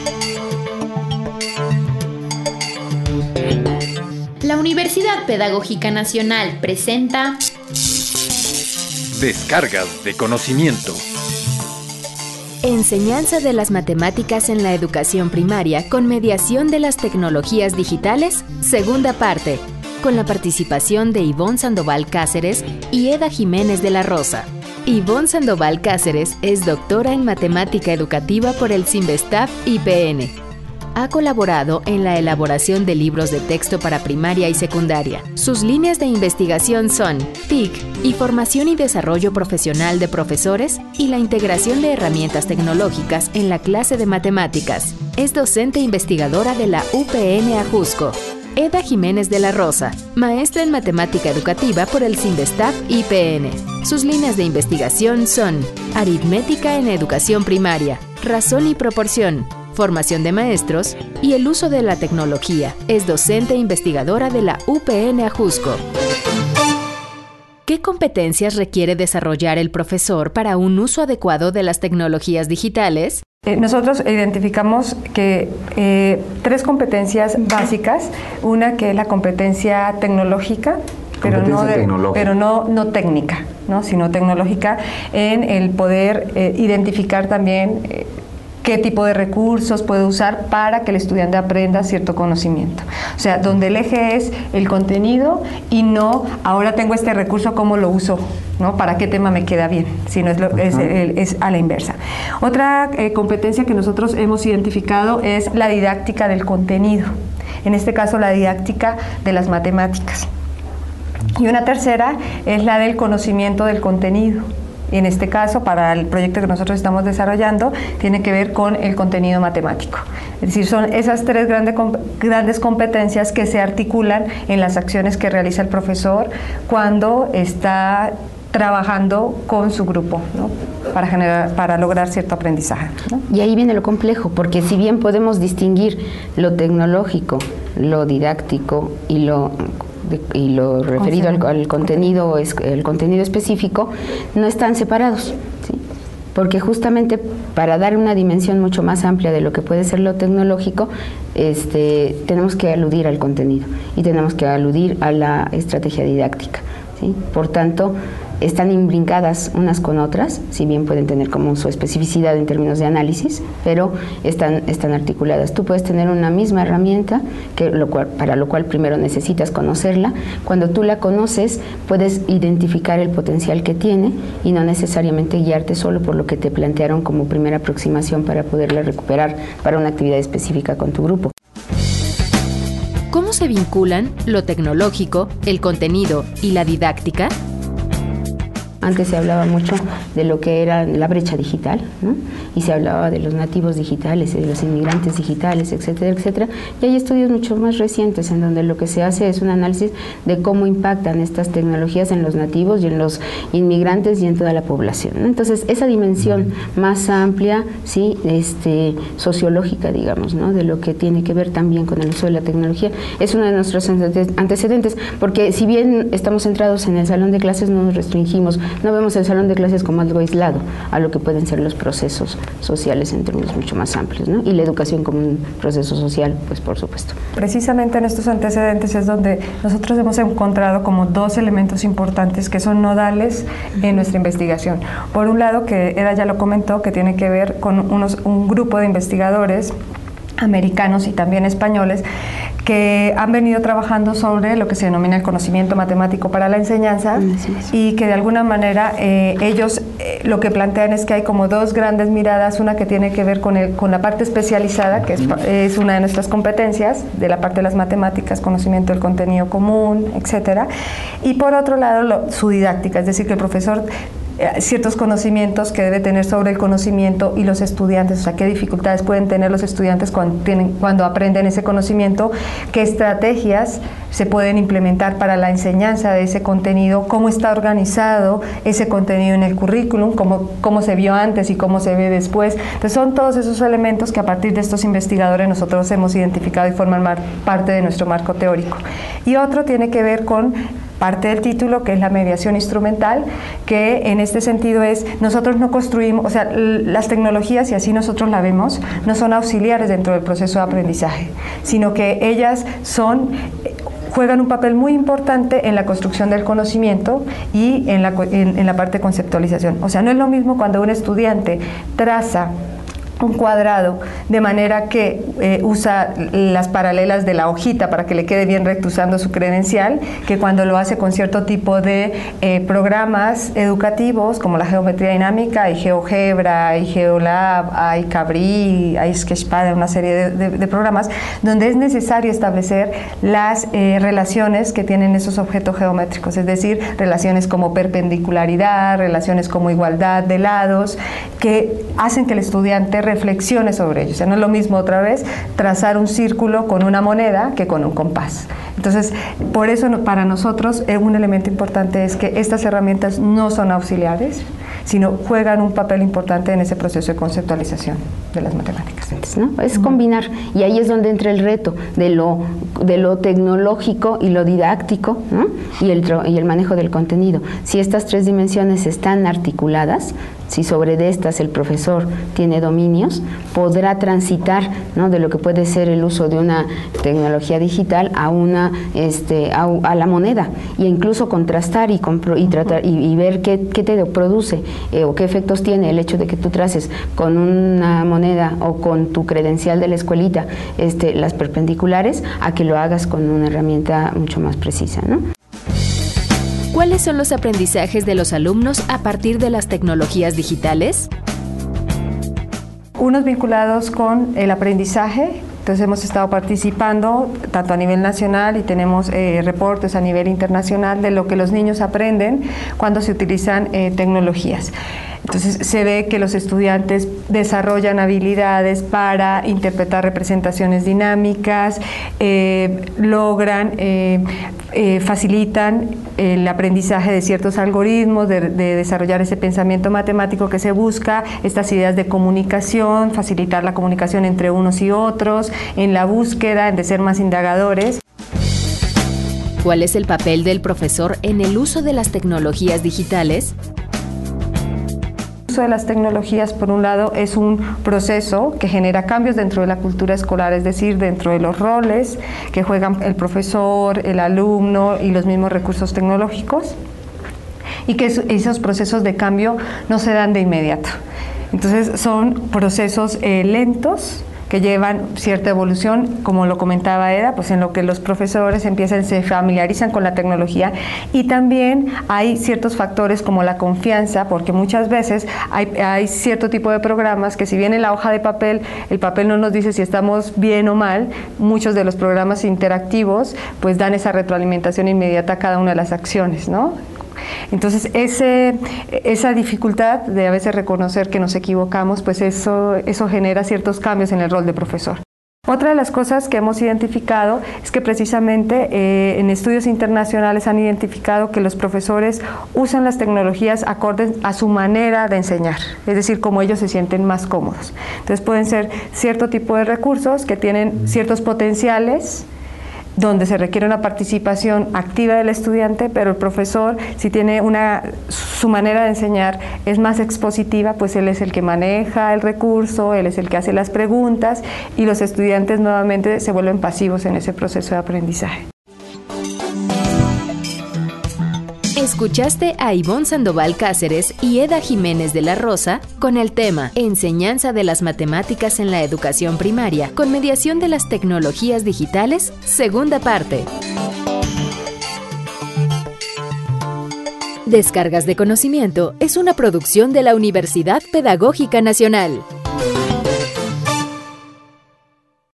La Universidad Pedagógica Nacional presenta Descargas de conocimiento. Enseñanza de las matemáticas en la educación primaria con mediación de las tecnologías digitales, segunda parte, con la participación de Ivonne Sandoval Cáceres y Eda Jiménez de la Rosa. Ivonne Sandoval Cáceres es doctora en matemática educativa por el CINVESTAF IPN. Ha colaborado en la elaboración de libros de texto para primaria y secundaria. Sus líneas de investigación son TIC y formación y desarrollo profesional de profesores y la integración de herramientas tecnológicas en la clase de matemáticas. Es docente investigadora de la UPN Ajusco. Eda Jiménez de la Rosa, maestra en matemática educativa por el CINVESTAF IPN. Sus líneas de investigación son aritmética en educación primaria, razón y proporción, formación de maestros y el uso de la tecnología. Es docente e investigadora de la UPN Ajusco. ¿Qué competencias requiere desarrollar el profesor para un uso adecuado de las tecnologías digitales? Nosotros identificamos que 3 competencias básicas. Una que es la competencia tecnológica, pero no técnica, ¿no? Sino tecnológica en el poder identificar también qué tipo de recursos puede usar para que el estudiante aprenda cierto conocimiento. O sea, donde el eje es el contenido y no, ahora tengo este recurso, ¿cómo lo uso? ¿No? ¿Para qué tema me queda bien? Sino es a la inversa. Otra competencia que nosotros hemos identificado es la didáctica del contenido. En este caso, la didáctica de las matemáticas. Y una tercera es la del conocimiento del contenido. Y en este caso, para el proyecto que nosotros estamos desarrollando, tiene que ver con el contenido matemático. Es decir, son esas 3 grandes competencias que se articulan en las acciones que realiza el profesor cuando está trabajando con su grupo, ¿no? para lograr cierto aprendizaje, ¿no? Y ahí viene lo complejo, porque si bien podemos distinguir lo tecnológico, lo didáctico y lo referido al contenido, el contenido específico, no están separados, ¿sí? Porque justamente para dar una dimensión mucho más amplia de lo que puede ser lo tecnológico, tenemos que aludir al contenido y tenemos que aludir a la estrategia didáctica, ¿sí? Por tanto, están imbrincadas unas con otras, si bien pueden tener como su especificidad en términos de análisis, pero están articuladas. Tú puedes tener una misma herramienta, para lo cual primero necesitas conocerla. Cuando tú la conoces, puedes identificar el potencial que tiene y no necesariamente guiarte solo por lo que te plantearon como primera aproximación para poderla recuperar para una actividad específica con tu grupo. ¿Cómo se vinculan lo tecnológico, el contenido y la didáctica? Antes se hablaba mucho de lo que era la brecha digital, ¿no? Y se hablaba de los nativos digitales, de los inmigrantes digitales, etcétera, etcétera. Y hay estudios mucho más recientes en donde lo que se hace es un análisis de cómo impactan estas tecnologías en los nativos y en los inmigrantes y en toda la población, ¿no? Entonces, esa dimensión más amplia, sí, sociológica, digamos, ¿no? De lo que tiene que ver también con el uso de la tecnología, es uno de nuestros antecedentes, porque si bien estamos centrados en el salón de clases, no nos restringimos. No vemos el salón de clases como algo aislado a lo que pueden ser los procesos sociales en términos mucho más amplios, ¿no? Y la educación como un proceso social, pues por supuesto. Precisamente en estos antecedentes es donde nosotros hemos encontrado como 2 elementos importantes que son nodales en nuestra investigación. Por un lado, que Eda ya lo comentó, que tiene que ver con un grupo de investigadores americanos y también españoles que han venido trabajando sobre lo que se denomina el conocimiento matemático para la enseñanza, y que de alguna manera ellos lo que plantean es que hay como 2 grandes miradas, una que tiene que ver con la parte especializada, que es una de nuestras competencias, de la parte de las matemáticas, conocimiento del contenido común, etcétera, y por otro lado su didáctica, es decir, que el profesor ciertos conocimientos que debe tener sobre el conocimiento y los estudiantes, o sea, qué dificultades pueden tener los estudiantes cuando aprenden ese conocimiento, qué estrategias se pueden implementar para la enseñanza de ese contenido, cómo está organizado ese contenido en el currículum, cómo se vio antes y cómo se ve después. Entonces son todos esos elementos que a partir de estos investigadores nosotros hemos identificado y forman parte de nuestro marco teórico. Y otro tiene que ver con parte del título, que es la mediación instrumental, que en este sentido es, nosotros no construimos, o sea, las tecnologías, y así nosotros la vemos, no son auxiliares dentro del proceso de aprendizaje, sino que ellas juegan un papel muy importante en la construcción del conocimiento y en la parte de conceptualización. O sea, no es lo mismo cuando un estudiante traza un cuadrado de manera que usa las paralelas de la hojita para que le quede bien recto usando su credencial, que cuando lo hace con cierto tipo de programas educativos como la geometría dinámica, hay GeoGebra, hay GeoLab, hay Cabri, hay Sketchpad, una serie de programas donde es necesario establecer las relaciones que tienen esos objetos geométricos, es decir, relaciones como perpendicularidad, relaciones como igualdad de lados, que hacen que el estudiante reflexione sobre ello. O sea, no es lo mismo otra vez trazar un círculo con una moneda que con un compás. Entonces, por eso para nosotros un elemento importante es que estas herramientas no son auxiliares, sino juegan un papel importante en ese proceso de conceptualización de las matemáticas. ¿No? Es combinar, y ahí es donde entra el reto de lo tecnológico y lo didáctico, ¿no? y el manejo del contenido. Si estas tres dimensiones están articuladas, si sobre de estas el profesor tiene dominios, podrá transitar, ¿no?, de lo que puede ser el uso de una tecnología digital a a la moneda, e incluso contrastar y tratar y ver qué te produce o qué efectos tiene el hecho de que tú traces con una moneda o con tu credencial de la escuelita las perpendiculares, a que lo hagas con una herramienta mucho más precisa, ¿no? ¿Cuáles son los aprendizajes de los alumnos a partir de las tecnologías digitales? Unos vinculados con el aprendizaje. Entonces hemos estado participando tanto a nivel nacional y tenemos reportes a nivel internacional de lo que los niños aprenden cuando se utilizan tecnologías. Entonces se ve que los estudiantes desarrollan habilidades para interpretar representaciones dinámicas, facilitan el aprendizaje de ciertos algoritmos, de desarrollar ese pensamiento matemático que se busca, estas ideas de comunicación, facilitar la comunicación entre unos y otros, en la búsqueda, en de ser más indagadores. ¿Cuál es el papel del profesor en el uso de las tecnologías digitales? El uso de las tecnologías, por un lado, es un proceso que genera cambios dentro de la cultura escolar, es decir, dentro de los roles que juegan el profesor, el alumno y los mismos recursos tecnológicos, y que esos procesos de cambio no se dan de inmediato. Entonces son procesos lentos, que llevan cierta evolución, como lo comentaba Eda, pues en lo que los profesores se familiarizan con la tecnología, y también hay ciertos factores como la confianza, porque muchas veces hay cierto tipo de programas que, si bien en la hoja de papel, el papel no nos dice si estamos bien o mal, muchos de los programas interactivos pues dan esa retroalimentación inmediata a cada una de las acciones, ¿no? Entonces esa dificultad de a veces reconocer que nos equivocamos, pues eso genera ciertos cambios en el rol de profesor. Otra de las cosas que hemos identificado es que precisamente en estudios internacionales han identificado que los profesores usan las tecnologías acordes a su manera de enseñar, es decir, como ellos se sienten más cómodos. Entonces pueden ser cierto tipo de recursos que tienen ciertos potenciales, donde se requiere una participación activa del estudiante, pero el profesor, si tiene su manera de enseñar es más expositiva, pues él es el que maneja el recurso, él es el que hace las preguntas, y los estudiantes nuevamente se vuelven pasivos en ese proceso de aprendizaje. Escuchaste a Ivonne Sandoval Cáceres y Eda Jiménez de la Rosa con el tema Enseñanza de las matemáticas en la educación primaria con mediación de las tecnologías digitales, segunda parte. Descargas de Conocimiento es una producción de la Universidad Pedagógica Nacional.